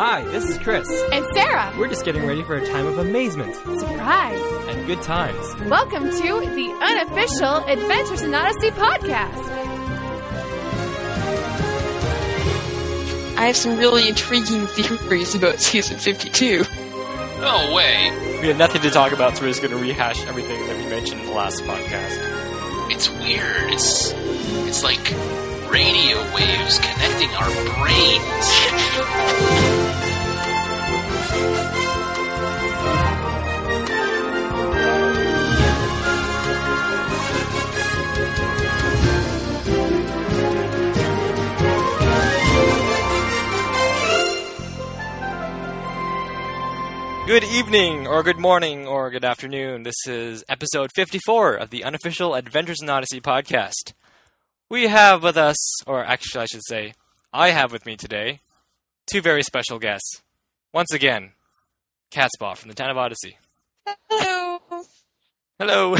Hi, this is Chris. And Sarah. We're just getting ready for a time of amazement. Surprise. And good times. Welcome to the unofficial Adventures in Odyssey podcast. I have some really intriguing theories about Season 52. No way. We have nothing to talk about, so we're just going to rehash everything that we mentioned in the last podcast. It's weird. It's like radio waves connecting our brains. Good evening, or good morning, or good afternoon. This is episode 54 of the unofficial Adventures in Odyssey podcast. We have with us, or actually I should say, I have with me today, two very special guests. Once again, Catspaw from the town of Odyssey. Hello! Hello!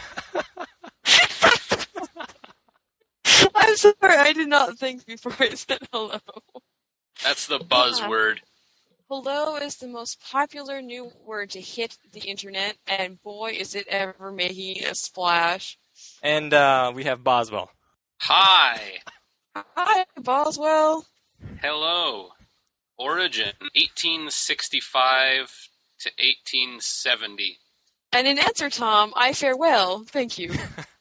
I'm sorry, I did not think before I said hello. That's the buzzword. Hello is the most popular new word to hit the internet, and boy, is it ever making a splash. And we have Boswell. Hi. Hi, Boswell. Hello. Origin, 1865 to 1870. And in answer, Tom, I farewell. Thank you.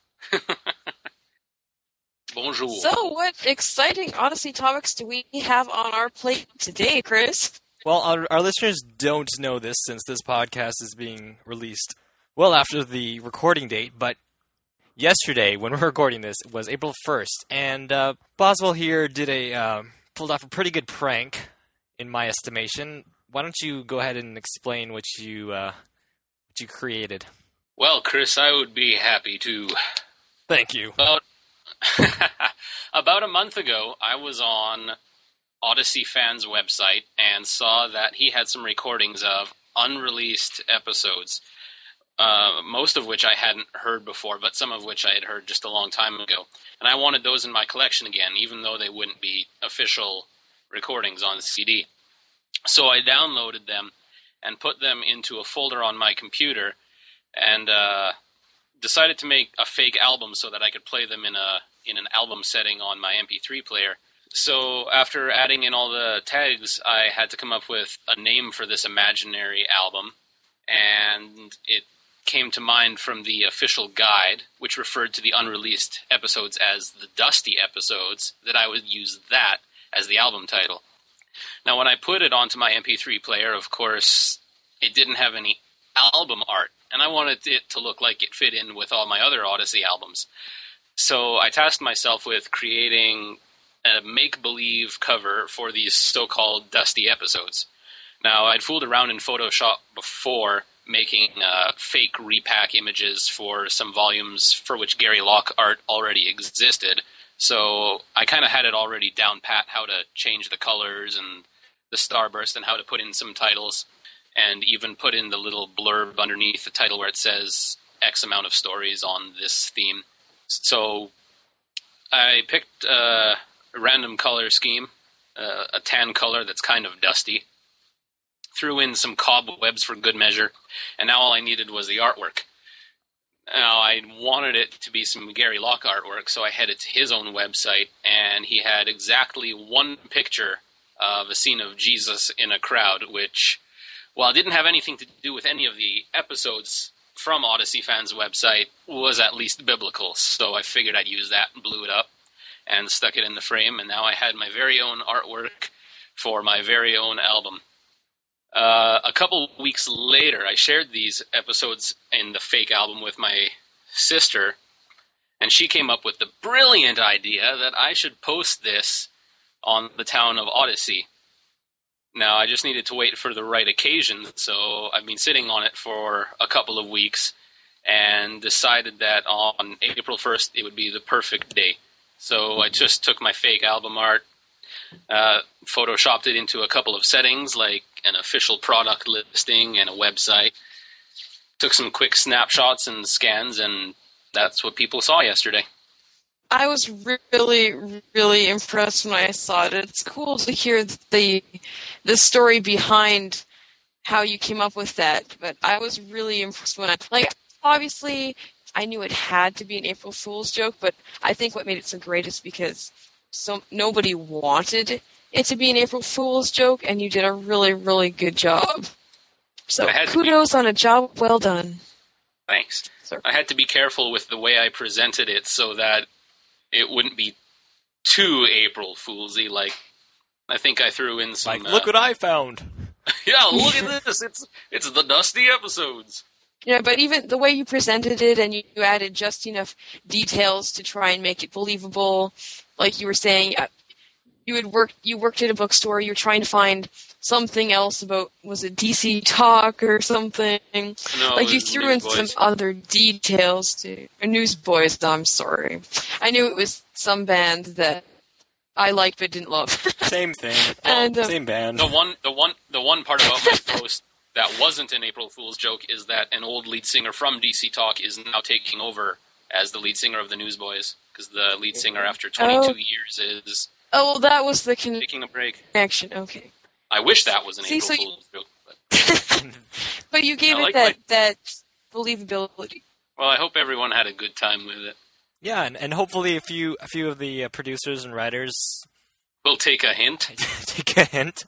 Bonjour. So, what exciting Odyssey topics do we have on our plate today, Chris? Well, our listeners don't know this since this podcast is being released well after the recording date, but yesterday, when we're recording this, it was April 1st, and Boswell here pulled off a pretty good prank, in my estimation. Why don't you go ahead and explain what you created? Well, Chris, I would be happy to. Thank you. About a month ago, I was on Odyssey Fans' website and saw that he had some recordings of unreleased episodes, most of which I hadn't heard before, but some of which I had heard just a long time ago. And I wanted those in my collection again, even though they wouldn't be official recordings on CD. So I downloaded them and put them into a folder on my computer and decided to make a fake album so that I could play them in an album setting on my MP3 player. So after adding in all the tags, I had to come up with a name for this imaginary album, and it came to mind from the official guide, which referred to the unreleased episodes as the Dusty episodes, that I would use that as the album title. Now, when I put it onto my MP3 player, of course, it didn't have any album art, and I wanted it to look like it fit in with all my other Odyssey albums. So I tasked myself with creating a make-believe cover for these so-called Dusty episodes. Now, I'd fooled around in Photoshop before, making fake repack images for some volumes for which Gary Locke art already existed. So I kind of had it already down pat how to change the colors and the starburst and how to put in some titles, and even put in the little blurb underneath the title where it says X amount of stories on this theme. So I picked a random color scheme, a tan color that's kind of dusty, threw in some cobwebs for good measure, and now all I needed was the artwork. Now, I wanted it to be some Gary Locke artwork, so I headed to his own website, and he had exactly one picture of a scene of Jesus in a crowd, which, while it didn't have anything to do with any of the episodes from Odyssey Fans' website, was at least biblical, so I figured I'd use that and blew it up and stuck it in the frame, and now I had my very own artwork for my very own album. A couple weeks later, I shared these episodes in the fake album with my sister, and she came up with the brilliant idea that I should post this on the town of Odyssey. Now, I just needed to wait for the right occasion, so I've been sitting on it for a couple of weeks and decided that on April 1st it would be the perfect day. So I just took my fake album art, photoshopped it into a couple of settings like an official product listing and a website, took some quick snapshots and scans, and that's what people saw yesterday. I was really, really impressed when I saw it. It's cool to hear that the the story behind how you came up with that. But I was really impressed when obviously I knew it had to be an April Fool's joke, but I think what made it so great is because nobody wanted it to be an April Fool's joke, and you did a really, really good job. So kudos on a job well done. Thanks. Sir. I had to be careful with the way I presented it so that it wouldn't be too April Foolsy. Like, I think I threw in some... look what I found! Yeah, look at this! It's the Dusty episodes! Yeah, but even the way you presented it and you added just enough details to try and make it believable, like you were saying, you worked at a bookstore, you were trying to find something else about, was it DC Talk or something? No, like you threw in some other details to Newsboys. I'm sorry, I knew it was some band that I liked but didn't love. Same thing. And same band. The one part about my post that wasn't an April Fool's joke is that an old lead singer from DC Talk is now taking over as the lead singer of the Newsboys, because the lead singer after 22 years is well, that was the taking a break. connection. Okay. I wish that was an April Fool's joke. But but you gave it that believability. Well, I hope everyone had a good time with it. Yeah, and hopefully a few of the producers and writers will take a hint. Take a hint.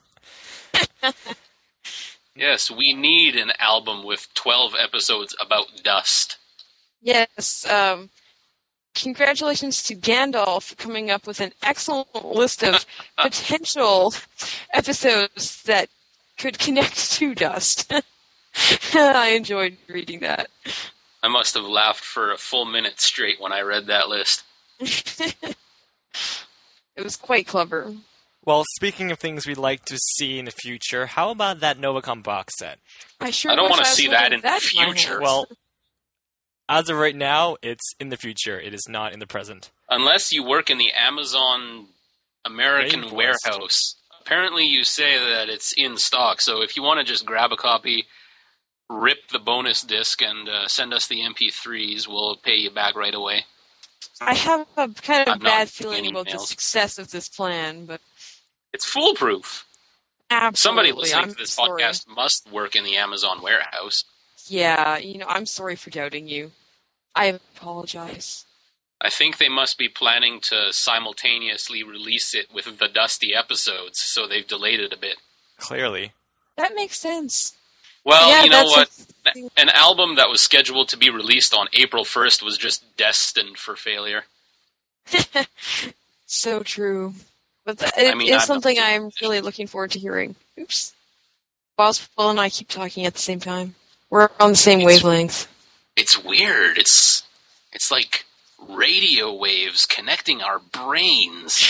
Yes, we need an album with 12 episodes about dust. Yes. Congratulations to Gandalf for coming up with an excellent list of potential episodes that could connect to dust. I enjoyed reading that. I must have laughed for a full minute straight when I read that list. It was quite clever. Well, speaking of things we'd like to see in the future, how about that Novacom box set? I don't want to see that in the future. Well, as of right now, it's in the future. It is not in the present. Unless you work in the Amazon American warehouse. Apparently you say that it's in stock, so if you want to just grab a copy, rip the bonus disc, and send us the MP3s, we'll pay you back right away. I have a kind of bad feeling about the success of this plan, but... It's foolproof. Absolutely. Somebody listening to this podcast must work in the Amazon warehouse. Yeah, I'm sorry for doubting you. I apologize. I think they must be planning to simultaneously release it with the Dusty episodes, so they've delayed it a bit. Clearly. That makes sense. Well, yeah, you know what? An album that was scheduled to be released on April 1st was just destined for failure. So true. But it is something I'm really looking forward to hearing. Oops. Boswell and I keep talking at the same time. We're on the same wavelength. It's weird. It's like radio waves connecting our brains.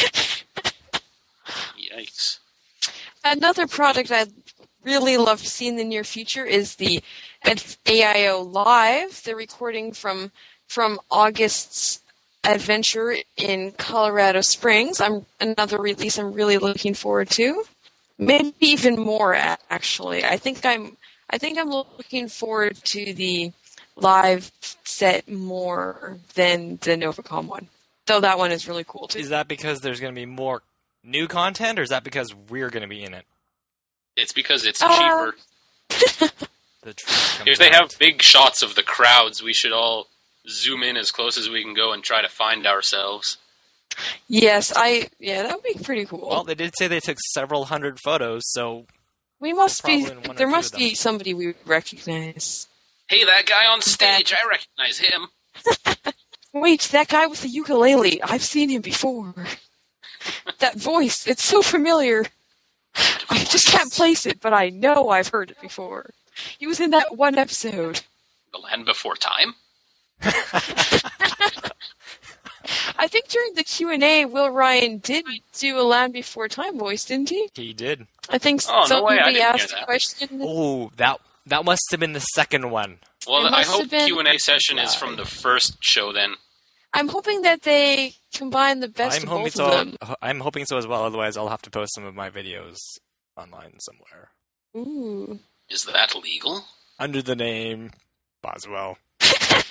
Yikes. Another product I'd really love to see in the near future is the AIO Live, the recording from August's adventure in Colorado Springs. Another release I'm really looking forward to. Maybe even more, actually. I think I'm looking forward to the live set more than the Novacom one. Though that one is really cool too. Is that because there's going to be more new content, or is that because we're going to be in it? It's because it's cheaper. If they have big shots of the crowds, we should all zoom in as close as we can go and try to find ourselves. Yes, that would be pretty cool. Well, they did say they took several hundred photos, so there must be somebody we recognize. Hey, that guy on stage, I recognize him. Wait, that guy with the ukulele, I've seen him before. That voice, it's so familiar. I just can't place it, but I know I've heard it before. He was in that one episode. The Land Before Time? I think during the Q&A, Will Ryan did do a Land Before Time voice, didn't he? He did. I think somebody asked a question. Oh, that must have been the second one. Well, I hope Q&A session is from the first show then. I'm hoping that they combine the best of both of them. I'm hoping so as well, otherwise I'll have to post some of my videos online somewhere. Ooh. Is that legal? Under the name Boswell.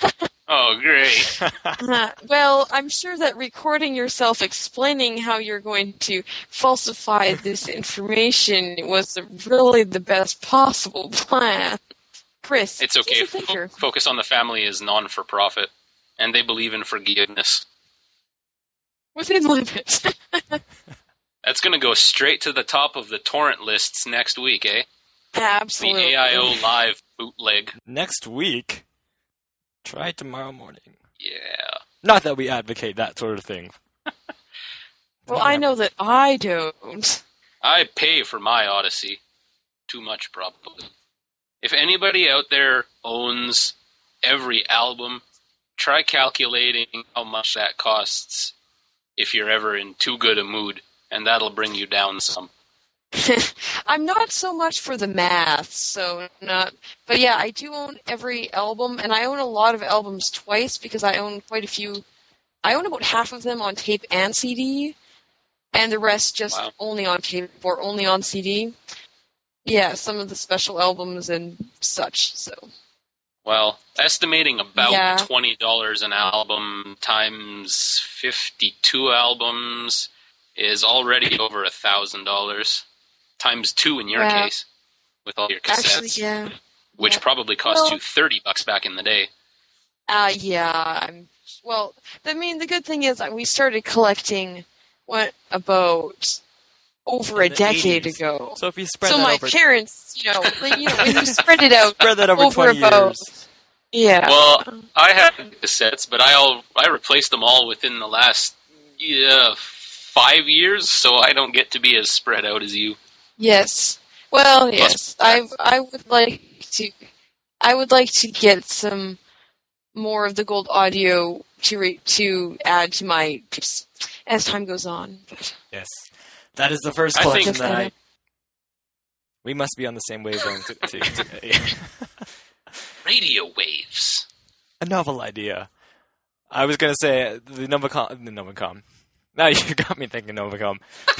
Oh, great. Well, I'm sure that recording yourself explaining how you're going to falsify this information was really the best possible plan. Chris, It's okay. he's a thinker. Focus on the Family is non-for-profit, and they believe in forgiveness. Within limits. That's going to go straight to the top of the torrent lists next week, eh? Absolutely. The AIO Live bootleg. Next week? Try tomorrow morning. Yeah. Not that we advocate that sort of thing. Well, I know that I don't. I pay for my Odyssey. Too much, probably. If anybody out there owns every album, try calculating how much that costs if you're ever in too good a mood, and that'll bring you down some. I'm not so much for the math, so not. But yeah, I do own every album, and I own a lot of albums twice because I own quite a few. I own about half of them on tape and CD, and the rest just only on tape or only on CD. Yeah, some of the special albums and such. So. Well, estimating about Yeah. $20 an album times 52 albums is already over $1,000. Times 2 in your Yeah. case, with all your cassettes, Actually, yeah. which Yeah. probably cost Well- you $30 back in the day. Yeah. Well, I mean, the good thing is that we started collecting about over a In the decade 80s. ago. So if you spread So that my over... parents, when you spread it out, Spread that over over 20 about- years. yeah. Well, I had cassettes, but I replaced them all within the last 5 years, so I don't get to be as spread out as you. Yes. Well, yes. I would like to get some more of the gold audio to add to my tips as time goes on. Yes. That is the first I collection think- that we must be on the same wavelength to Radio waves. a novel idea. I was going to say the Novacom. Now you got me thinking Novacom.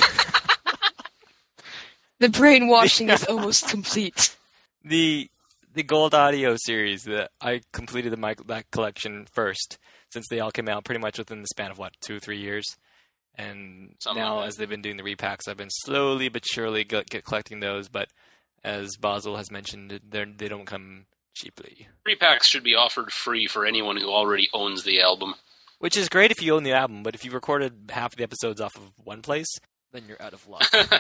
The brainwashing is almost complete. The gold audio series that I completed that collection first, since they all came out pretty much within the span of 2 or 3 years, and Something now like that. as they've been doing the repacks, I've been slowly but surely get collecting those. But as Basil has mentioned, they don't come cheaply, Repacks should be offered free for anyone who already owns the album. which is great if you own the album. But if you recorded half the episodes off of one place, then you're out of luck.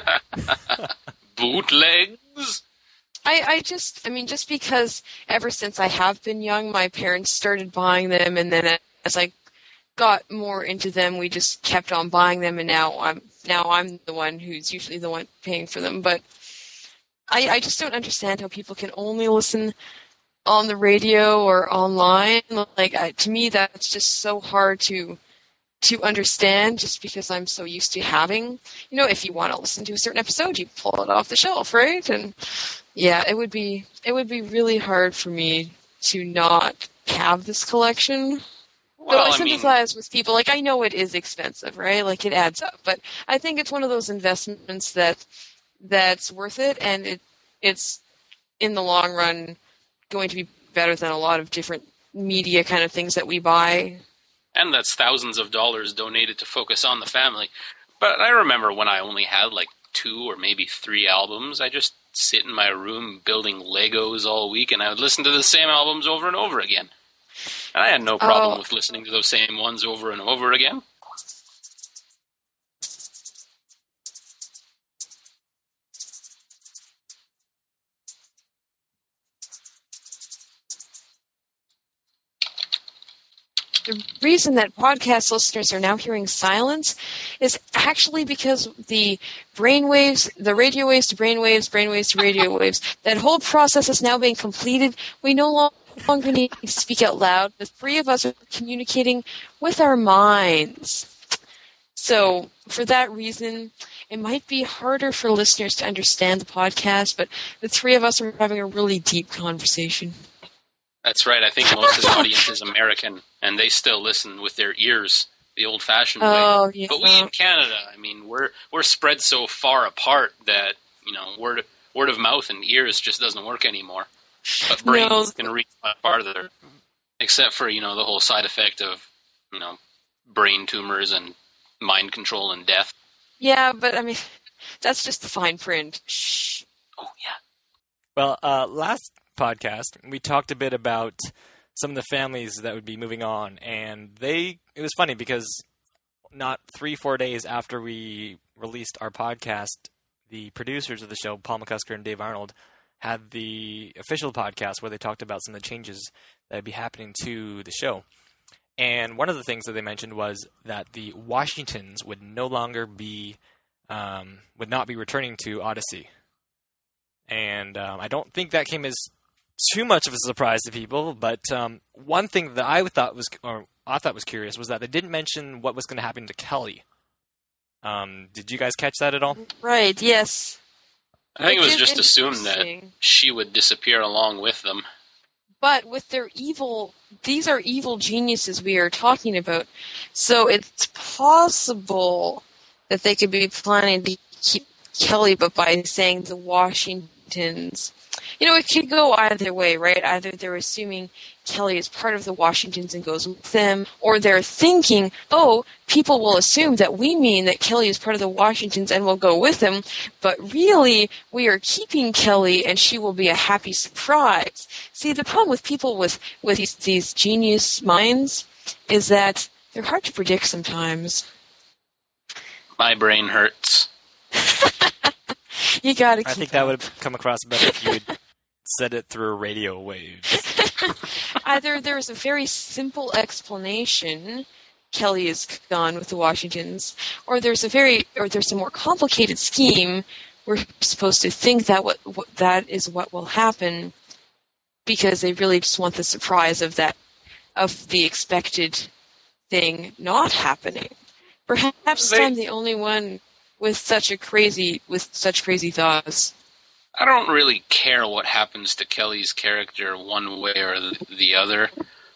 Bootlegs? Just because ever since I have been young, my parents started buying them, and then as I got more into them, we just kept on buying them, and now I'm the one who's usually the one paying for them. But I just don't understand how people can only listen on the radio or online. To me, that's just so hard to understand, just because I'm so used to having, if you want to listen to a certain episode, you pull it off the shelf, right? And yeah, it would be really hard for me to not have this collection. Though I sympathize with people. I know it is expensive, right? It adds up, but I think it's one of those investments that's worth it, and it's in the long run going to be better than a lot of different media kind of things that we buy. And that's thousands of dollars donated to Focus on the Family. But I remember when I only had 2 or maybe 3 albums, I just sit in my room building Legos all week, and I would listen to the same albums over and over again. And I had no problem with listening to those same ones over and over again. The reason that podcast listeners are now hearing silence is actually because the brainwaves, the radio waves to brainwaves, brainwaves to radio waves, that whole process is now being completed. We no longer need to speak out loud. The 3 of us are communicating with our minds. So for that reason, it might be harder for listeners to understand the podcast, but the 3 of us are having a really deep conversation. That's right. I think most of the audience is American, and they still listen with their ears, the old-fashioned way. Yeah. But we in Canada, we're spread so far apart that word of mouth and ears just doesn't work anymore. But brains can reach much farther. Except for, the whole side effect of, brain tumors and mind control and death. Yeah, but I mean, that's just the fine print. Shh. Oh, yeah. Well, last podcast, we talked a bit about some of the families that would be moving on, and it was funny because not 3-4 days after we released our podcast, the producers of the show, Paul McCusker and Dave Arnold, had the official podcast where they talked about some of the changes that would be happening to the show. And one of the things that they mentioned was that the Washingtons would no longer be, would not be returning to Odyssey. And I don't think that came as too much of a surprise to people, but one thing that I thought was curious was that they didn't mention what was going to happen to Kelly. Did you guys catch that at all? Right, yes. I think it was just assumed that she would disappear along with them. But with their these are evil geniuses we are talking about. So it's possible that they could be planning to keep Kelly, but by saying the Washingtons. It could go either way, right? Either they're assuming Kelly is part of the Washingtons and goes with them, or they're thinking, people will assume that we mean that Kelly is part of the Washingtons and will go with them, but really, we are keeping Kelly and she will be a happy surprise. See, the problem with people with these genius minds is that they're hard to predict sometimes. My brain hurts. You gotta keep I think that would have come across better if you had said it through radio waves. Either there's a very simple explanation, Kelly is gone with the Washingtons, or there's a more complicated scheme. We're supposed to think that that is what will happen because they really just want the surprise of the expected thing not happening. Perhaps I'm the only one with such crazy thoughts. I don't really care what happens to Kelly's character one way or the other.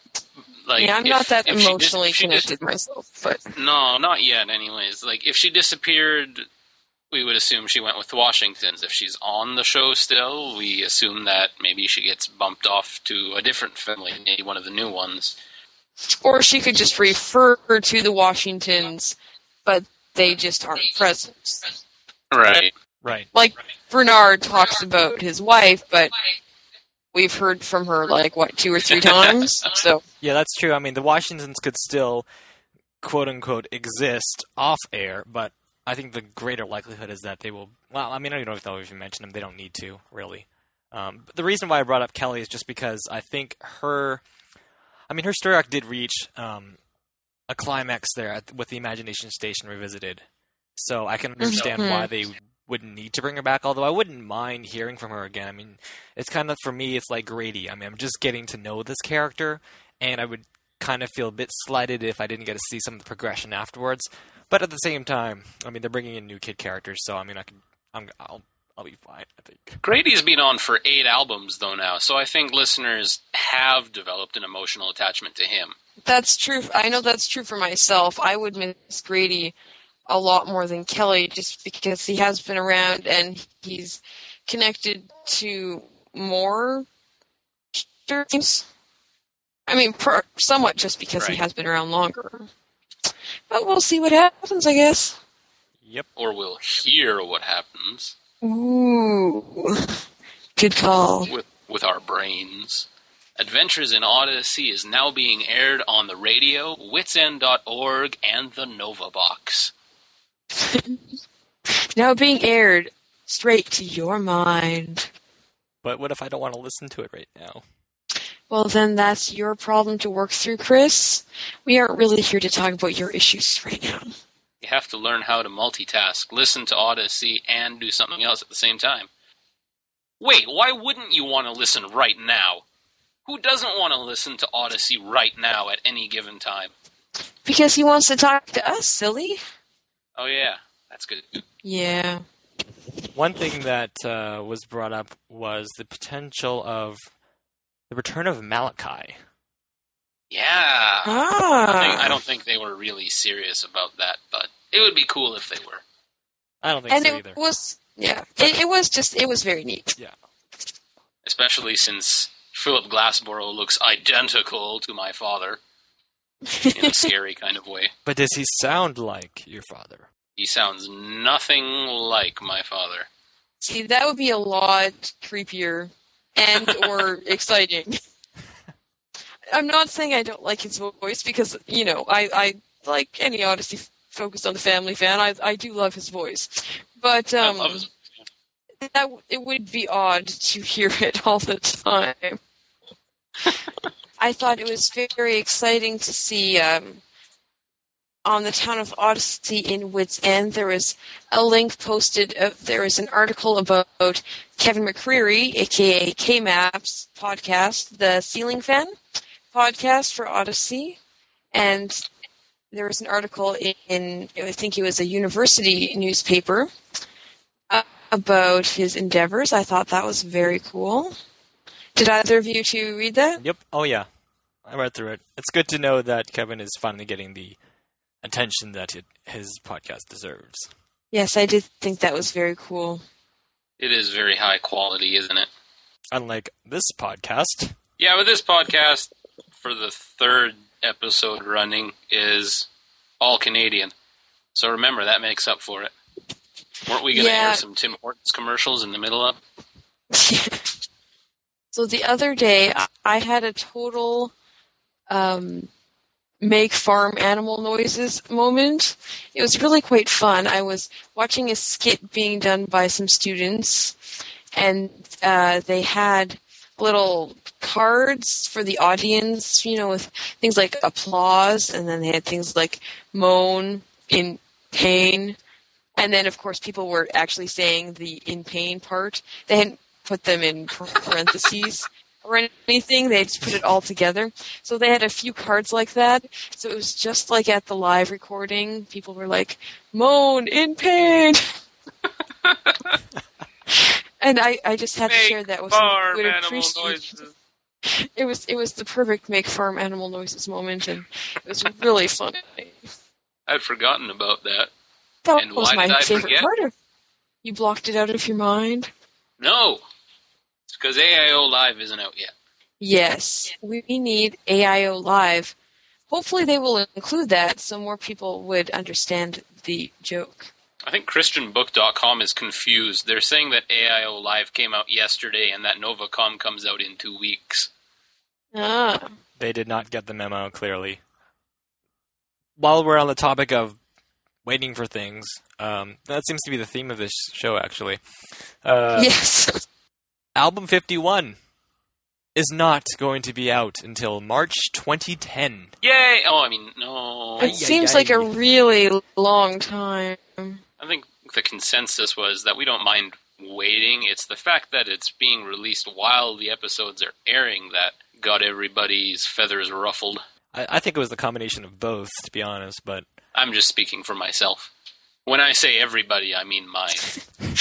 I'm not that emotionally connected myself, but no, not yet. Anyways, if she disappeared, we would assume she went with the Washingtons. If she's on the show still, we assume that maybe she gets bumped off to a different family, maybe one of the new ones. Or she could just refer to the Washingtons, but they just aren't present. Right. Right. Like Bernard talks about his wife, but we've heard from her 2 or 3 times. So yeah, that's true. I mean, the Washingtons could still, quote unquote, exist off air, but I think the greater likelihood is that they will. Well, I mean, I don't know if they'll even mention them. They don't need to, really. But the reason why I brought up Kelly is just because I think her story arc did reach a climax there with the Imagination Station Revisited. So I can understand why they wouldn't need to bring her back, although I wouldn't mind hearing from her again. I mean, it's kind of, for me, it's like Grady. I mean, I'm just getting to know this character, and I would kind of feel a bit slighted if I didn't get to see some of the progression afterwards. But at the same time, I mean, they're bringing in new kid characters, so I mean, I'll be fine, I think. Grady's been on for 8 albums, though, now, so I think listeners have developed an emotional attachment to him. That's true. I know that's true for myself. I would miss Grady a lot more than Kelly just because he has been around and he's connected to more streams. I mean, somewhat just because he has been around longer. But we'll see what happens, I guess. Yep. Or we'll hear what happens. Ooh. Good call. With our brains. Adventures in Odyssey is now being aired on the radio, witsend.org, and the Nova Box. Now being aired straight to your mind. But what if I don't want to listen to it right now? Well, then that's your problem to work through, Chris. We aren't really here to talk about your issues right now. You have to learn how to multitask, listen to Odyssey, and do something else at the same time. Wait, why wouldn't you want to listen right now? Who doesn't want to listen to Odyssey right now at any given time? Because he wants to talk to us, silly. Oh yeah, that's good. Yeah. One thing that was brought up was the potential of the return of Malachi. Yeah. Ah. I don't think they were really serious about that, but it would be cool if they were. I don't think so either. It was very neat. Yeah. Especially since Philip Glassboro looks identical to my father in a scary kind of way. But does he sound like your father? He sounds nothing like my father. See, that would be a lot creepier and or exciting. I'm not saying I don't like his voice because, I like any Odyssey focused on the family fan. I do love his voice. But I love his it would be odd to hear it all the time. I thought it was very exciting to see on the Town of Odyssey in Wits End, there was a link posted. There was an article about Kevin McCreary, a.k.a. K-Maps podcast, the Ceiling Fan podcast for Odyssey. And there was an article in I think it was a university newspaper, about his endeavors. I thought that was very cool. Did either of you two read that? Yep. Oh, yeah. I read through it. It's good to know that Kevin is finally getting the attention that his podcast deserves. Yes, I did think that was very cool. It is very high quality, isn't it? Unlike this podcast. Yeah, but this podcast, for the third episode running, is all Canadian. So remember, that makes up for it. Weren't we going to air some Tim Hortons commercials in the middle of? So the other day, I had a total make farm animal noises moment. It was really quite fun. I was watching a skit being done by some students, and they had little cards for the audience, with things like applause, and then they had things like moan, in pain. And then, of course, people were actually saying the in pain part. They hadn't put them in parentheses or anything. They just put it all together. So they had a few cards like that. So it was just like at the live recording. People were like, moan, in pain. And I just had to share that with farm some animal noises. It was the perfect make farm animal noises moment, and it was really funny. I'd forgotten about that. That And was why my did I favorite forget? part. You blocked it out of your mind? No. It's because AIO Live isn't out yet. Yes. We need AIO Live. Hopefully they will include that so more people would understand the joke. I think ChristianBook.com is confused. They're saying that AIO Live came out yesterday and that Novacom comes out in 2 weeks. Ah. They did not get the memo, clearly. While we're on the topic of waiting for things, that seems to be the theme of this show, actually. Yes. Album 51 is not going to be out until March 2010. Yay! Oh, I mean, no. It seems like a really long time. I think the consensus was that we don't mind waiting. It's the fact that it's being released while the episodes are airing that got everybody's feathers ruffled. I think it was the combination of both, to be honest, but... I'm just speaking for myself. When I say everybody, I mean mine.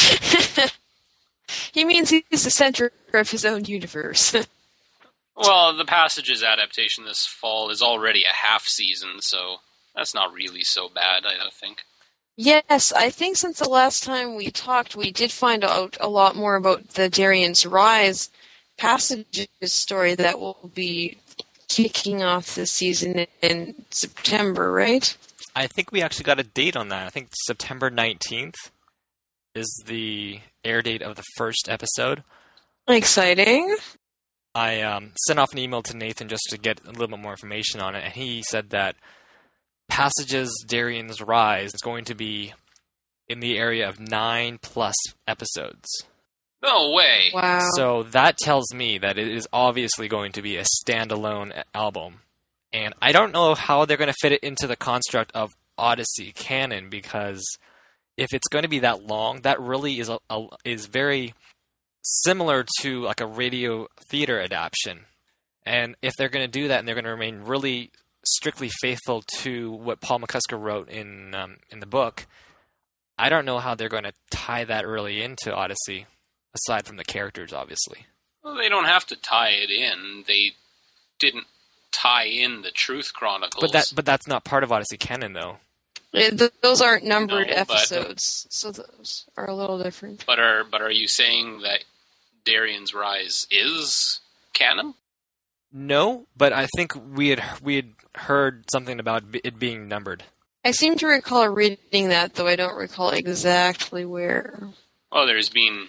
He means he's the center of his own universe. Well, the Passages adaptation this fall is already a half season, so that's not really so bad, I don't think. Yes, I think since the last time we talked, we did find out a lot more about the Darien's Rise Passages story that will be kicking off this season in September, right? I think we actually got a date on that. I think September 19th is the air date of the first episode. Exciting. I sent off an email to Nathan just to get a little bit more information on it, and he said that Passages Darien's Rise is going to be in the area of 9+ episodes. No way! Wow. So that tells me that it is obviously going to be a standalone album. And I don't know how they're going to fit it into the construct of Odyssey canon, because if it's going to be that long, that really is very similar to like a radio theater adaptation. And if they're going to do that and they're going to remain really strictly faithful to what Paul McCusker wrote in the book, I don't know how they're going to tie that really into Odyssey, aside from the characters, obviously. Well, they don't have to tie it in. They didn't tie in the Truth Chronicles. But that's not part of Odyssey canon, though. Those aren't numbered No, but- episodes, so those are a little different. But are you saying that Darien's Rise is canon? No, but I think we had heard something about it being numbered. I seem to recall reading that, though I don't recall exactly where. Well, there's been,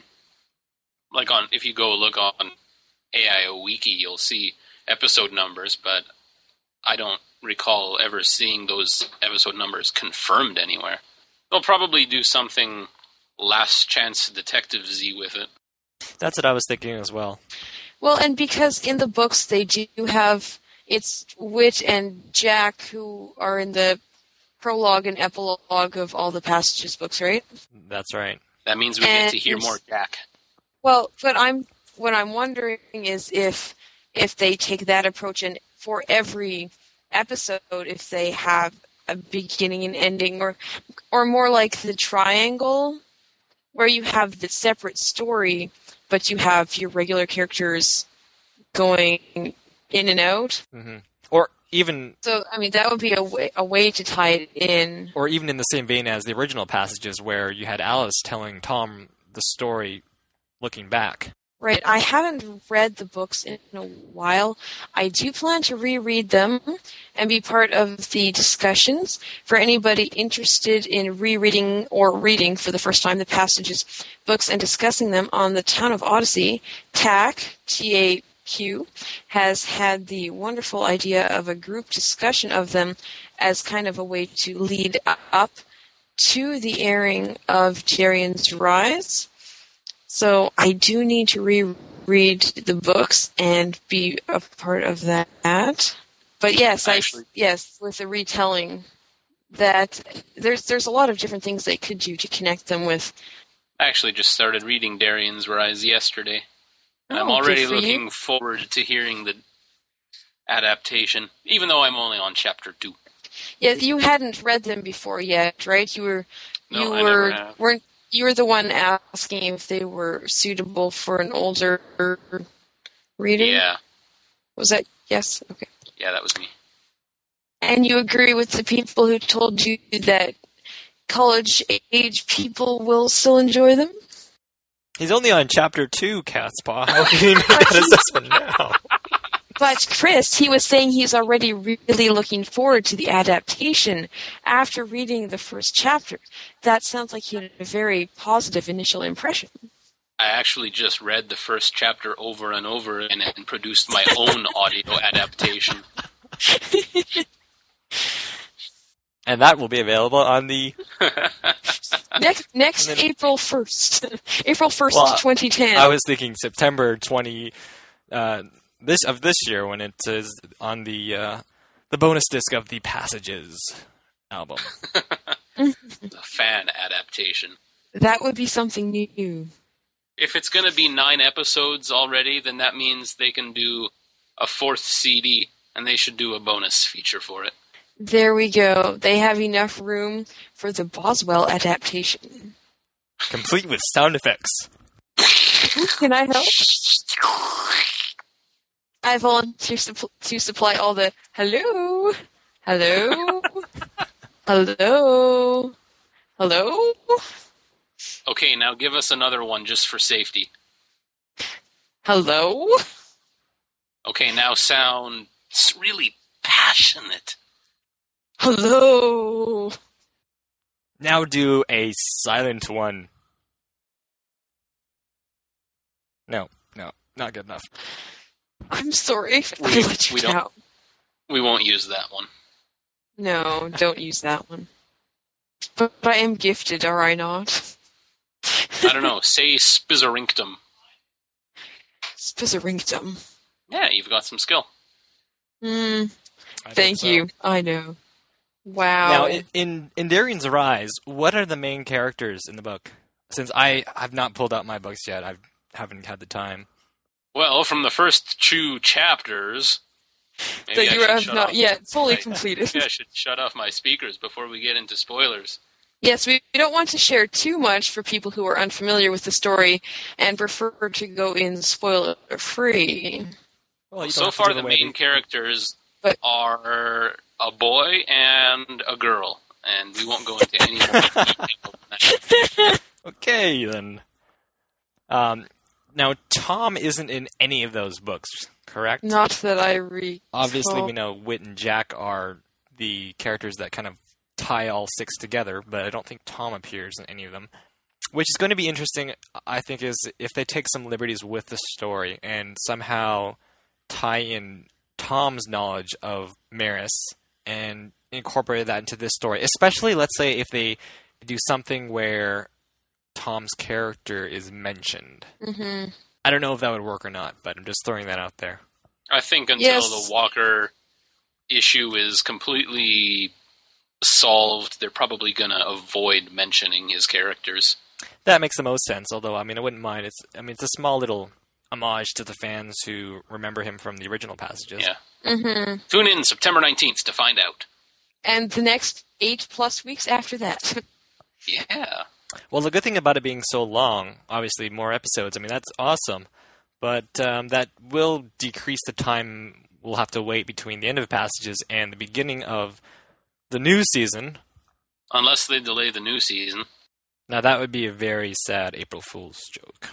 if you go look on AIO Wiki, you'll see episode numbers, but I don't recall ever seeing those episode numbers confirmed anywhere. They'll probably do something Last Chance Detective-y with it. That's what I was thinking as well. Well, and because in the books they do have, it's Whit and Jack who are in the prologue and epilogue of all the Passages books, right? That's right. That means we get to hear more Jack. Well, but what I'm wondering is if they take that approach, and for every episode, if they have a beginning and ending, or more like the Triangle, where you have the separate story, but you have your regular characters going in and out. Mm-hmm. Or even... So, I mean, that would be a way to tie it in. Or even in the same vein as the original Passages, where you had Alice telling Tom the story looking back. Right. I haven't read the books in a while. I do plan to reread them and be part of the discussions. For anybody interested in rereading or reading for the first time the Passages books and discussing them on the Town of Odyssey, TAQ, T-A-Q, has had the wonderful idea of a group discussion of them as kind of a way to lead up to the airing of Darien's Rise. So I do need to reread the books and be a part of that. But yes, with the retelling, that there's a lot of different things they could do to connect them with. I actually just started reading Darien's Rise yesterday, and I'm already looking forward to hearing the adaptation, even though I'm only on chapter 2. Yeah, you hadn't read them before yet, right? I never have. You were the one asking if they were suitable for an older reader? Yeah. Was that yes? Okay. Yeah, that was me. And you agree with the people who told you that college-age people will still enjoy them? He's only on chapter 2, Catspaw. How can he make that assessment now? But Chris, he was saying he's already really looking forward to the adaptation after reading the first chapter. That sounds like he had a very positive initial impression. I actually just read the first chapter over and over and produced my own audio adaptation. And that will be available on the... next April 1st. April 1st, 2010. I was thinking September 20... this year, when it is on the bonus disc of the Passages album. The fan adaptation. That would be something new. If it's going to be 9 episodes already, then that means they can do a 4th CD, and they should do a bonus feature for it. There we go. They have enough room for the Boswell adaptation. Complete with sound effects. Can I help? I volunteer to supply all the hello, hello, hello, hello. Okay, now give us another one just for safety. Hello? Okay, now sound really passionate. Hello? Now do a silent one. No, not good enough. I'm sorry. I let you down. We won't use that one. No, don't use that one. But I am gifted, are I not? I don't know. Say Spizzerinctum. Spizzerinctum. Yeah, you've got some skill. Thank you. I know. Wow. Now, in Darien's Rise, what are the main characters in the book? Since I have not pulled out my books yet, I haven't had the time. Well, from the first 2 chapters... That you have not yet fully completed. Maybe I should shut off my speakers before we get into spoilers. Yes, we don't want to share too much for people who are unfamiliar with the story and prefer to go in spoiler-free. Well, so far, the main characters are a boy and a girl, and we won't go into any more detail than that. Okay, then. Now, Tom isn't in any of those books, correct? Not that I read. Obviously, we know Whit and Jack are the characters that kind of tie all six together, but I don't think Tom appears in any of them. Which is going to be interesting, I think, is if they take some liberties with the story and somehow tie in Tom's knowledge of Maris and incorporate that into this story. Especially, let's say, if they do something where Tom's character is mentioned. Mm-hmm. I don't know if that would work or not, but I'm just throwing that out there. I think until the Walker issue is completely solved, they're probably going to avoid mentioning his characters. That makes the most sense, although, I wouldn't mind. It's a small little homage to the fans who remember him from the original passages. Yeah. Mm-hmm. Tune in September 19th to find out. And the next 8+ weeks after that. Yeah. Well, the good thing about it being so long, obviously more episodes, that's awesome, but that will decrease the time we'll have to wait between the end of passages and the beginning of the new season. Unless they delay the new season. Now, that would be a very sad April Fool's joke.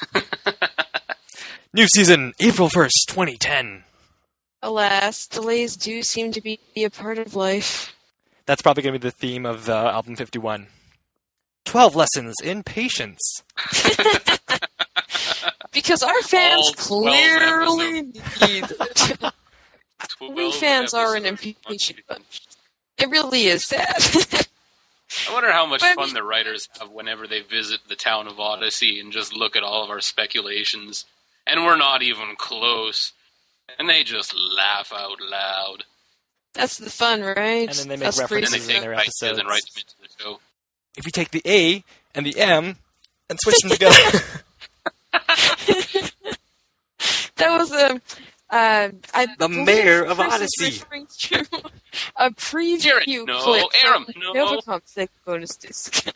New season, April 1st, 2010. Alas, delays do seem to be a part of life. That's probably going to be the theme of Album 51. 12 lessons in patience. Because our fans All 12 clearly need it. We 12 fans are an episodes. impatient bunch. It really is sad. I wonder how much But- fun the writers have whenever they visit the town of Odyssey and just look at all of our speculations. And we're not even close. And they just laugh out loud. That's the fun, right? And then they make That's references And in they take their ideas episodes. and write them into the show. If you take the A and the M and switch them together. That was The mayor of Odyssey. referring to a preview Jared, no, clip Aram, from no. Novacom's bonus disc.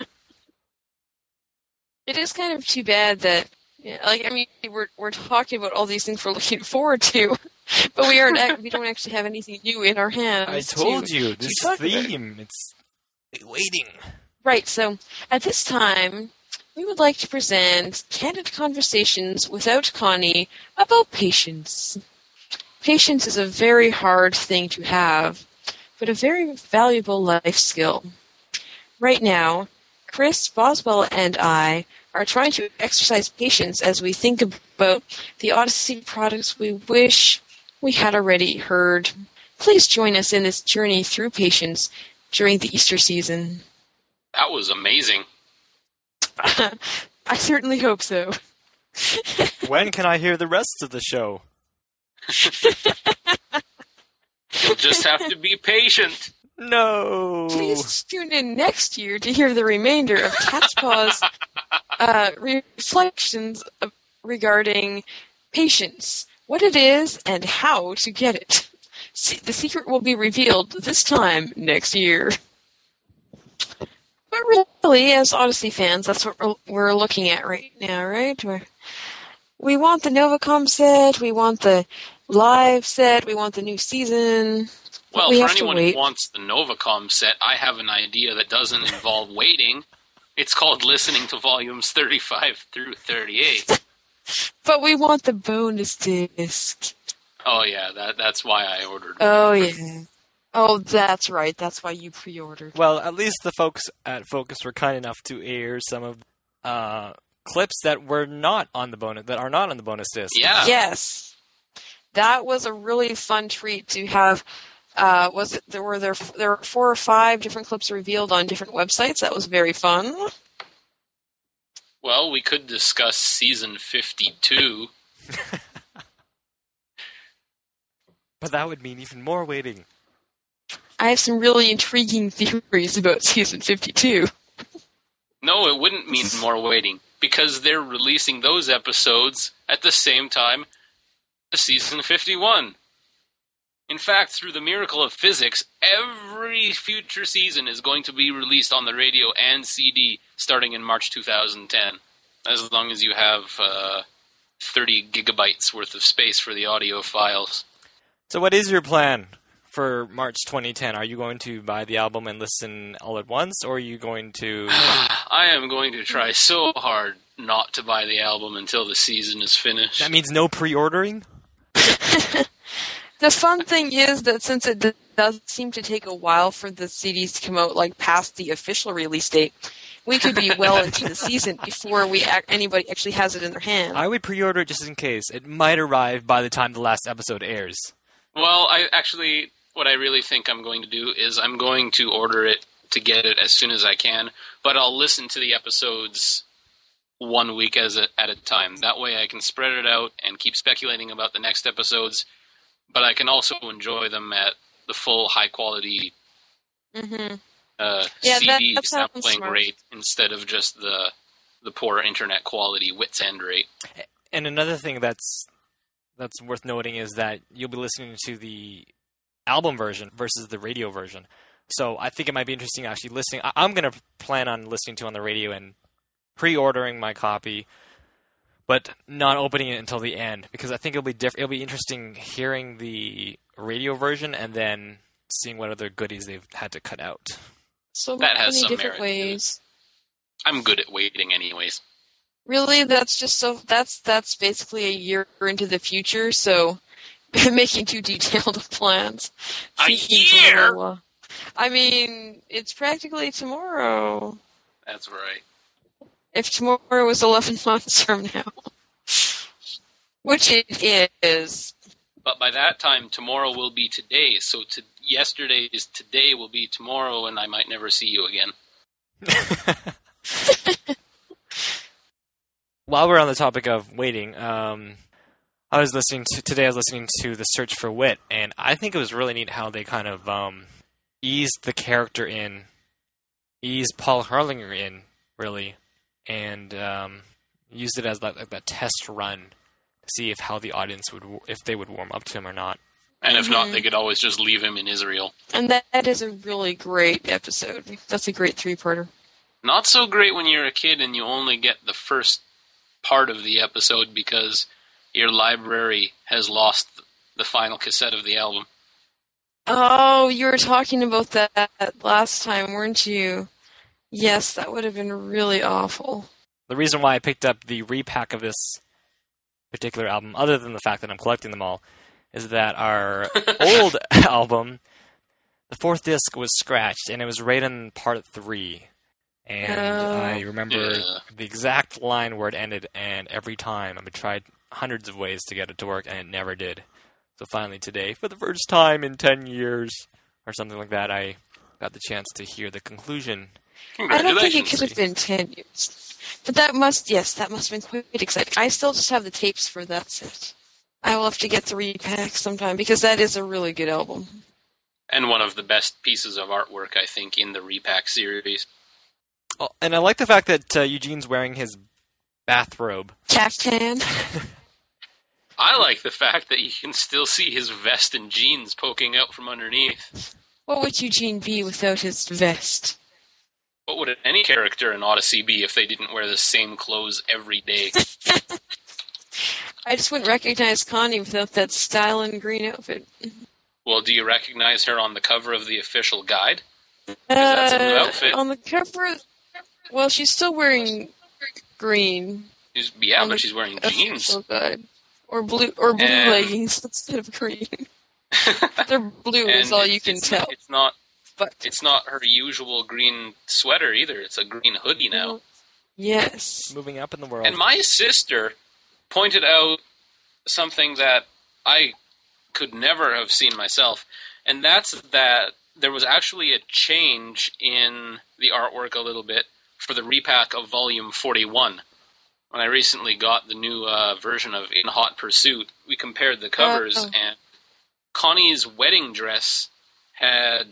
It is kind of too bad that, we're talking about all these things we're looking forward to, but we don't actually have anything new in our hands. I told to- you, to this talk about. theme, it's waiting. Right, so at this time, we would like to present Candid Conversations without Connie about patience. Patience is a very hard thing to have, but a very valuable life skill. Right now, Chris, Boswell, and I are trying to exercise patience as we think about the Odyssey products we wish we had already heard. Please join us in this journey through patience during the Easter season. That was amazing. I certainly hope so. When can I hear the rest of the show? You'll just have to be patient. No! Please tune in next year to hear the remainder of Cat's Paw's reflections regarding patience, what it is, and how to get it. The secret will be revealed this time next year. But really, as Odyssey fans, that's what we're looking at right now, right? We want the Novacom set, we want the live set, we want the new season. Well, We for have to anyone wait. who wants the Novacom set, I have an idea that doesn't involve waiting. It's called listening to volumes 35 through 38. But we want the bonus disc. Oh yeah, that's why I ordered. Oh, yeah. Oh, that's right. That's why you pre-ordered. Well, at least the folks at Focus were kind enough to air some of clips that were not on the bonus, that are not on the bonus disc. Yeah. Yes. That was a really fun treat to have. There were 4 or 5 different clips revealed on different websites. That was very fun. Well, we could discuss season 52. But that would mean even more waiting. I have some really intriguing theories about season 52. No, it wouldn't mean more waiting, because they're releasing those episodes at the same time as season 51. In fact, through the miracle of physics, every future season is going to be released on the radio and CD starting in March 2010, as long as you have 30 gigabytes worth of space for the audio files. So what is your plan for March 2010? Are you going to buy the album and listen all at once, or are you going to... I am going to try so hard not to buy the album until the season is finished. That means no pre-ordering? The fun thing is that since it does seem to take a while for the CDs to come out, like past the official release date, we could be well into the season before anybody actually has it in their hand. I would pre-order it just in case. It might arrive by the time the last episode airs. Well, what I really think I'm going to do is I'm going to order it to get it as soon as I can, but I'll listen to the episodes 1 week at a time. That way I can spread it out and keep speculating about the next episodes, but I can also enjoy them at the full high-quality CD sampling rate instead of just the poor internet quality Wits End rate. And another thing that's worth noting is that you'll be listening to the album version versus the radio version. So I think it might be interesting actually listening. I'm going to plan on listening to it on the radio and pre-ordering my copy, but not opening it until the end, because I think it'll be It'll be interesting hearing the radio version and then seeing what other goodies they've had to cut out. So that has many some different merit. ways. I'm good at waiting anyways. Really, that's basically a year into the future, so making too detailed of plans. A year? I mean, it's practically tomorrow. That's right. If tomorrow was 11 months from now. Which it is. But by that time, tomorrow will be today, so yesterday's today will be tomorrow, and I might never see you again. While we're on the topic of waiting, I was listening to The Search for Wit, and I think it was really neat how they kind of eased the character in, eased Paul Herlinger in, really, and used it as that test run to see how the audience if they would warm up to him or not. And if not, they could always just leave him in Israel. And that is a really great episode. That's a great three-parter. Not so great when you're a kid and you only get the first part of the episode because your library has lost the final cassette of the album. Oh, you were talking about that last time, weren't you? Yes, that would have been really awful. The reason why I picked up the repack of this particular album, other than the fact that I'm collecting them all, is that our old album, the fourth disc was scratched, and it was right in part 3. And I remember the exact line where it ended, and every time I tried hundreds of ways to get it to work, and it never did. So finally today, for the first time in 10 years, or something like that, I got the chance to hear the conclusion. I don't think it could have been 10 years. But that must have been quite exciting. I still just have the tapes for that set. I will have to get the repack sometime, because that is a really good album. And one of the best pieces of artwork, I think, in the repack series. Oh, and I like the fact that Eugene's wearing his bathrobe. Caftan. I like the fact that you can still see his vest and jeans poking out from underneath. What would Eugene be without his vest? What would any character in Odyssey be if they didn't wear the same clothes every day? I just wouldn't recognize Connie without that styling green outfit. Well, do you recognize her on the cover of the official guide? That's a new outfit. On the cover, well, she's still wearing green. Yeah, but she's wearing jeans. Guide. Or blue leggings instead of green. They're blue, is all you can tell. It's not her usual green sweater either. It's a green hoodie now. Yes. Moving up in the world. And my sister pointed out something that I could never have seen myself, and that's that there was actually a change in the artwork a little bit for the repack of Volume 41. When I recently got the new version of In Hot Pursuit, we compared the covers, and Connie's wedding dress had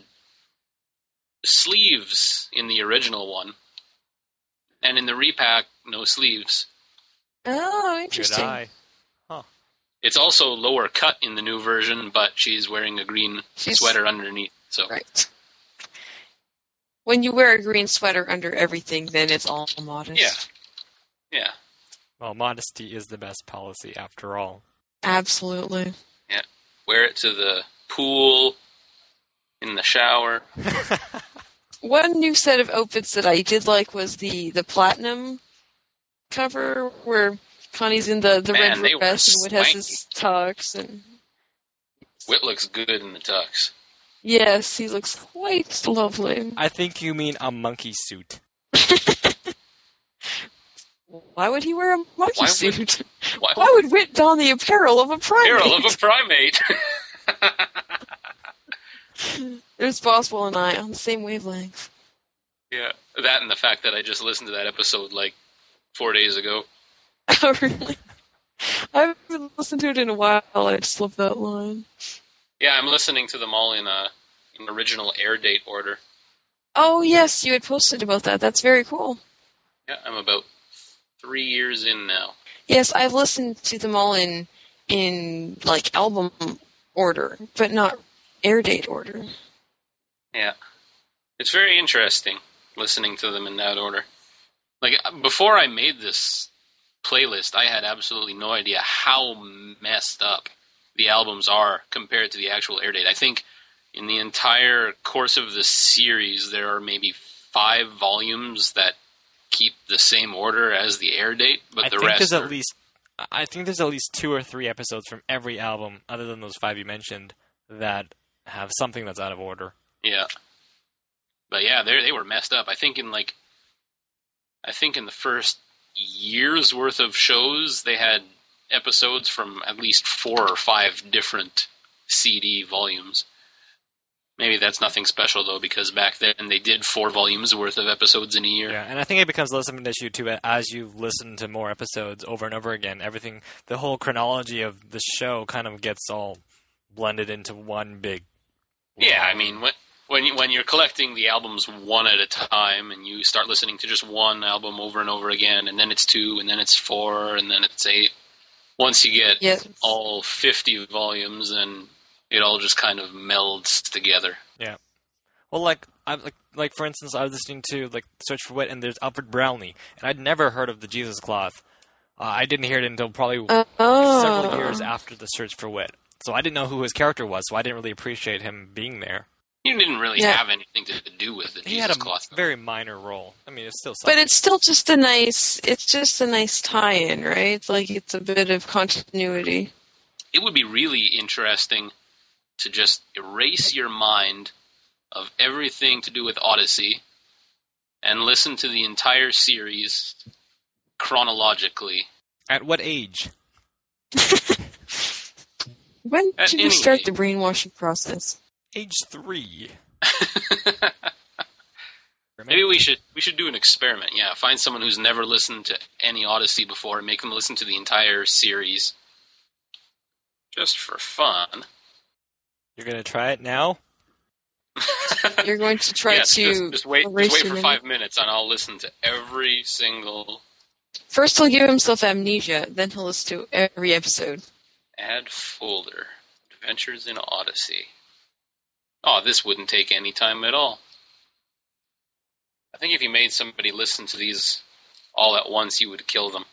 sleeves in the original one, and in the repack, no sleeves. Oh, interesting. Good eye. Huh. It's also lower cut in the new version, but she's wearing a green sweater underneath. So right. When you wear a green sweater under everything, then it's all modest. Yeah. Well, modesty is the best policy, after all. Absolutely. Yeah. Wear it to the pool, in the shower. One new set of outfits that I did like was the platinum cover where Connie's in the Man, they red were vest and Whit has swanky. his tux, and Whit looks good in the tux. yes, he looks quite lovely. I think you mean a monkey suit. Why would he wear a monkey Why would- suit? Why Why would Whit don the apparel of a primate? Hero of a primate. There's Boswell and I on the same wavelength. Yeah, that and the fact that I just listened to that episode like 4 days ago. Oh, really? I haven't listened to it in a while. I just love that line. Yeah, I'm listening to them all in original air date order. Oh, yes, you had posted about that. That's very cool. Yeah, I'm about 3 years in now. Yes, I've listened to them all in like album order, but not air date order. Yeah. It's very interesting listening to them in that order. Like, before I made this playlist, I had absolutely no idea how messed up the albums are compared to the actual air date. I think in the entire course of the series, there are maybe 5 volumes that keep the same order as the air date, but I the think rest there's are... I think there's at least 2 or 3 episodes from every album, other than those 5 you mentioned, that have something that's out of order. Yeah. But yeah, they were messed up. I think in the first year's worth of shows, they had episodes from at least 4 or 5 different CD volumes. Maybe that's nothing special, though, because back then they did 4 volumes worth of episodes in a year. Yeah, and I think it becomes less of an issue, too, as you listen to more episodes over and over again. The whole chronology of the show kind of gets all blended into one big... Yeah, I mean, when you're collecting the albums one at a time, and you start listening to just one album over and over again, and then it's 2, and then it's 4, and then it's 8. Once you get all 50 volumes, then it all just kind of melds together. Yeah. Well, like for instance, I was listening to Search for Whit, and there's Alfred Brownlee, and I'd never heard of the Jesus Cloth. I didn't hear it until probably several years after the Search for Whit. So I didn't know who his character was, so I didn't really appreciate him being there. He didn't really have anything to do with the He Jesus had a Cloth. very minor role. I mean, it's still something. But it's still just a nice tie-in, right? Like, it's a bit of continuity. It would be really interesting to just erase your mind of everything to do with Odyssey and listen to the entire series chronologically. At what age? When At should we any start age. the brainwashing process? Age 3. Maybe we should do an experiment. Yeah, find someone who's never listened to any Odyssey before and make them listen to the entire series. Just for fun. You're going to try it now? You're going to try Yes, to just wait erase for your memory? 5 minutes and I'll listen to every single First he'll give himself amnesia, then he'll listen to every episode. add folder. Adventures in Odyssey. Oh, this wouldn't take any time at all. I think if you made somebody listen to these all at once, you would kill them.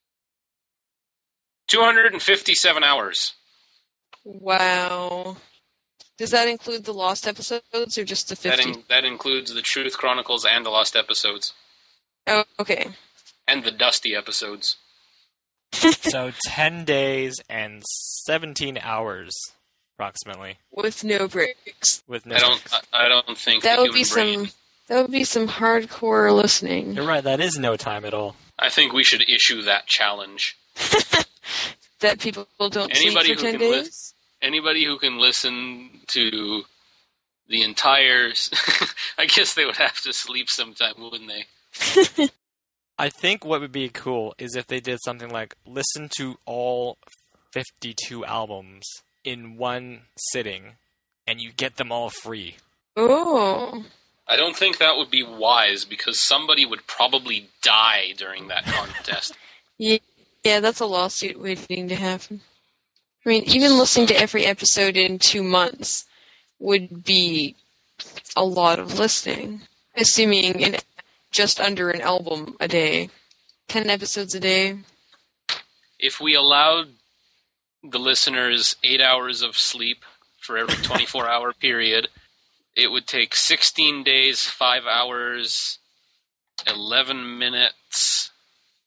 257 hours. Wow. Does that include the lost episodes or just the 50? That includes the Truth Chronicles and the Lost episodes. Oh, okay. And the Dusty episodes. So 10 days and 17 hours, approximately, With no breaks. with no. I don't think That the would human brain... That would be some hardcore listening. You're right. That is no time at all. I think we should issue that challenge. That people don't Anybody sleep for who 10 can days? Anybody who can listen to the entire... I guess they would have to sleep sometime, wouldn't they? I think what would be cool is if they did something like listen to all 52 albums in one sitting, and you get them all free. Oh. I don't think that would be wise, because somebody would probably die during that contest. Yeah, that's a lawsuit waiting to happen. I mean, even listening to every episode in 2 months would be a lot of listening. Assuming just under an album a day. 10 episodes a day. If we allowed the listeners 8 hours of sleep for every 24-hour period, it would take 16 days, 5 hours, 11 minutes,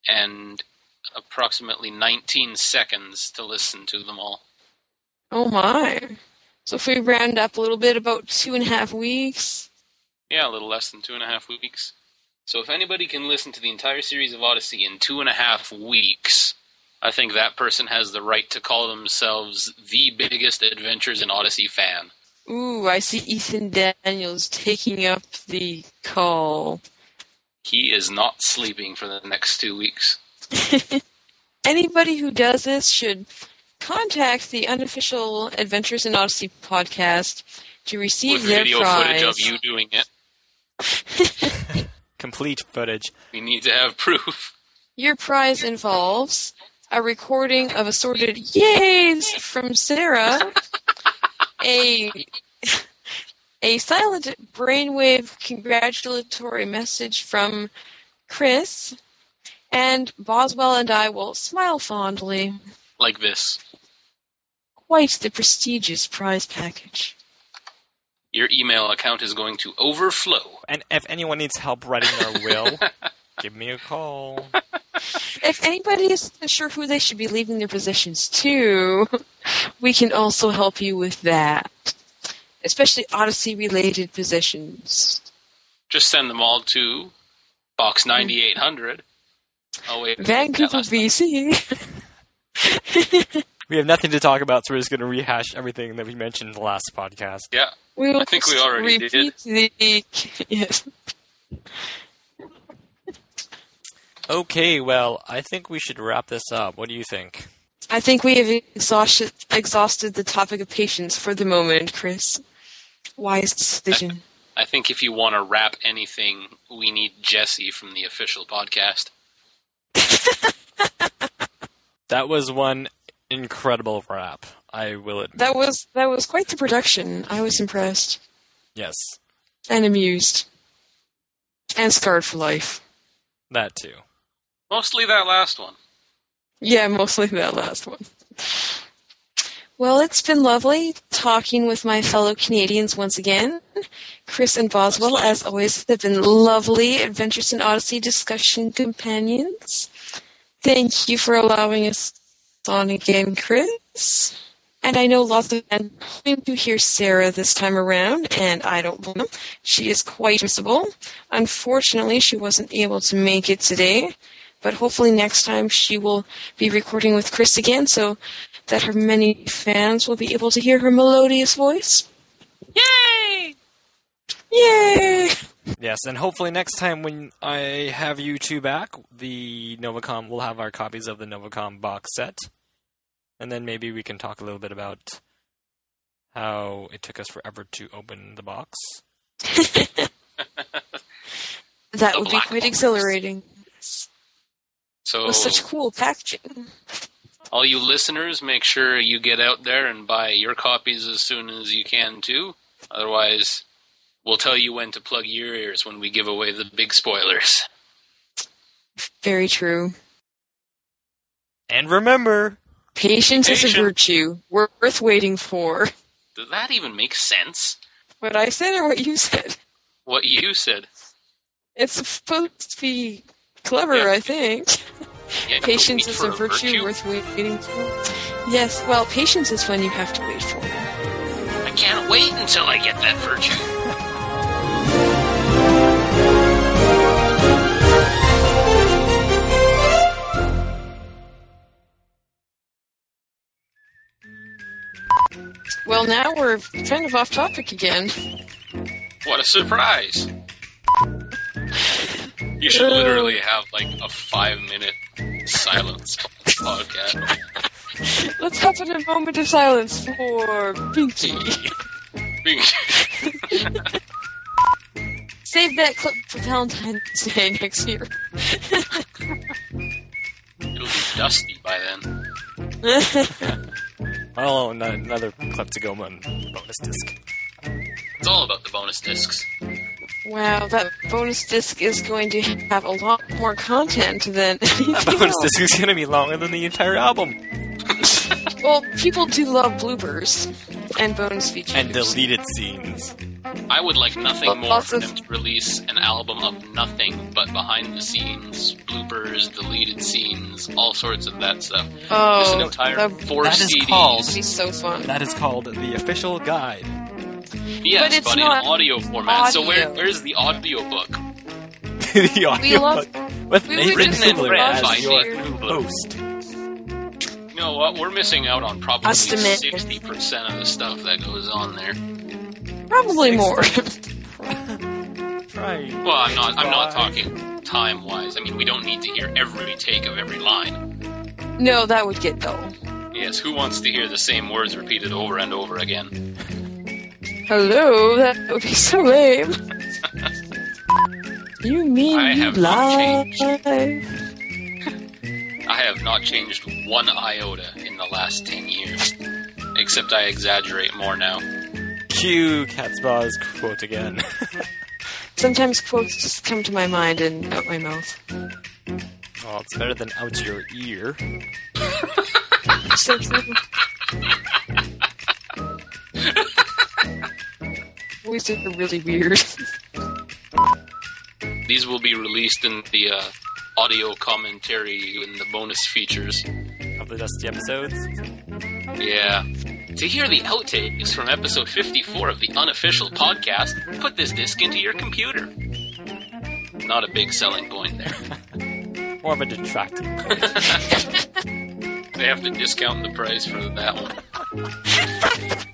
and approximately 19 seconds to listen to them all. Oh my. So if we round up a little bit, about 2.5 weeks. Yeah, a little less than 2.5 weeks. So if anybody can listen to the entire series of Odyssey in 2.5 weeks, I think that person has the right to call themselves the biggest Adventures in Odyssey fan. Ooh, I see Ethan Daniels taking up the call. He is not sleeping for the next 2 weeks. Anybody who does this should contact the unofficial Adventures in Odyssey podcast to receive With their video prize. footage of you doing it. Complete footage. We need to have proof. Your prize involves a recording of assorted yays from Sarah, a silent brainwave congratulatory message from Chris, and Boswell and I will smile fondly. Like this. Quite the prestigious prize package. Your email account is going to overflow. And if anyone needs help writing their will, give me a call. If anybody isn't sure who they should be leaving their positions to, we can also help you with that. Especially Odyssey-related positions. Just send them all to Box 9800. Oh, wait. Vancouver, BC. We have nothing to talk about, so we're just going to rehash everything that we mentioned in the last podcast. Yeah. I think we already did. Yes. Okay, well, I think we should wrap this up. What do you think? I think we have exhausted the topic of patience for the moment, Chris. Wise decision. I think if you want to wrap anything, we need Jesse from the official podcast. That was one incredible wrap. I will admit. That was quite the production. I was impressed. Yes, And amused. And scarred for life. that too. Mostly that last one. Yeah, mostly that last one. Well, it's been lovely talking with my fellow Canadians once again. Chris and Boswell, as always, have been lovely Adventures in Odyssey discussion companions. Thank you for allowing us on again, Chris. And I know lots of men hoping to hear Sarah this time around, and I don't blame them. She is quite missable. Unfortunately, she wasn't able to make it today, but hopefully next time she will be recording with Chris again so that her many fans will be able to hear her melodious voice. Yay! Yay! Yes, and hopefully next time when I have you two back, the Novacom will have our copies of the Novacom box set. And then maybe we can talk a little bit about how it took us forever to open the box. That would be quite exhilarating. So, With such cool packaging. all you listeners, make sure you get out there and buy your copies as soon as you can, too. Otherwise, we'll tell you when to plug your ears when we give away the big spoilers. Very true. And remember, Patience is a Patient. virtue worth waiting for. Does that even make sense? What I said or what you said? What you said. It's supposed to be clever, Yeah. I think. Yeah, Patience wait is for a virtue worth waiting for. Yes, well, patience is one you have to wait for. I can't wait until I get that virtue. Well, now we're kind of off topic again. What a surprise! You should literally have like a 5-minute silence podcast. Let's have a moment of silence for Pinky. Save that clip for Valentine's Day next year. It'll be dusty by then. oh, another clip to go on bonus disc. It's all about the bonus discs. Wow, that bonus disc is going to have a lot more content than anything That bonus else. disc is going to be longer than the entire album. Well, people do love bloopers and bonus features. And deleted scenes. I would like nothing more Also- for them to release an album of nothing but behind the scenes, bloopers, deleted scenes, all sorts of that stuff. Just an Oh, entire that'd 4 that is CDs. called- be so fun. That is called the official guide. Yes, But it's but in not audio format. So audio. where's the audio book? The audio love- book with we Nathan would just Fiddler read as by your Nathan Fiddler. host. You know what? We're missing out on probably Us to men. 60% of the stuff that goes on there. Probably more. Try. Well, I'm not talking time-wise. I mean, we don't need to hear every take of every line. No, that would get dull. Yes, who wants to hear the same words repeated over and over again? Hello, that would be so lame. You mean I you have not lie? I have not changed one iota in the last 10 years. Except I exaggerate more now. Cue Catsbaw's quote again. Sometimes quotes just come to my mind and out my mouth. Oh, it's better than out your ear. So true. Voices are really weird. These will be released in the audio commentary in the bonus features. Of the Dusty episodes. Yeah. To hear the outtakes from episode 54 of the unofficial podcast, put this disc into your computer. Not a big selling point there. More of a detracting point. They have to discount the price for that one.